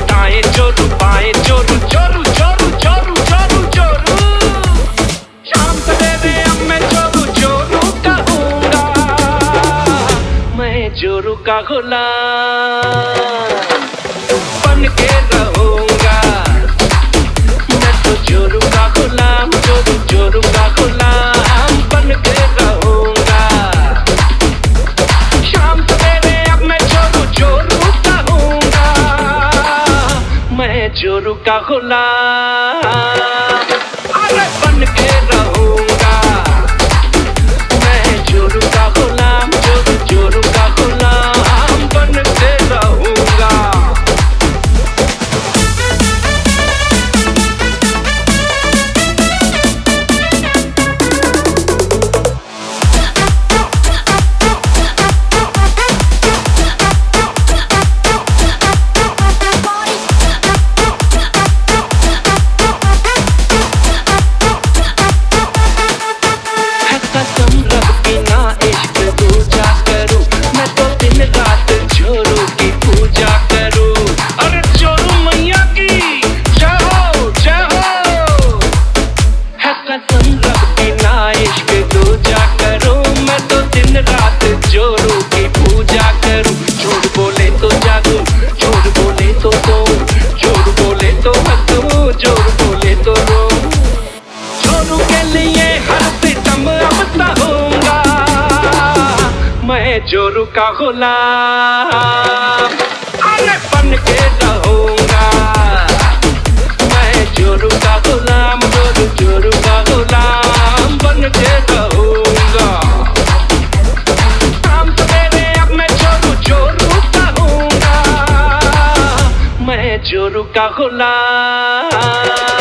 दाएं जोरू बाएं जोरू जोरू जोरू जोरू जोरू जोरू। शाम सवेरे अब मैं जोरू जोरू कहूँगा, मैं जोरू का गुलाम बन के रहूँगा। मैं तो जोरू का गुलाम, जोरू जोरू का गुलाम बन के रहूँगा। शाम सवेरे अब मैं जोरू जोरू कहूँगा, मैं जोरू का गुलाम अरे बन के रहूँगा। मैं जोरू का गुलाम, जोरू जोरू का गुलाम बन के रहूँगा। कसम रब की ना इश्क दूजा करूं, मैं तो दिन रात जोरू की पूजा करूं। अरे जोरू मैया की जय हो जय हो। है कसम रब की ना इश्क दूजा करूं, मैं तो दिन रात जोरू की पूजा करूं। झूठ बोले तो जागूं, झूठ बोले तो सोऊं, झूठ बोले तो हंसूं, झूठ बोले तो रोऊं। जोरू के लिए हर सितम अब सहूंगा, मैं जोरू का गुलाम अरे बन के रहूंगा। मैं जोरू का गुलाम, जोरू जोरू का गुलाम बन के रहूंगा। शाम सवेरे अब मैं जोरू जोरू कहूंगा, मैं जोरू का गुलाम।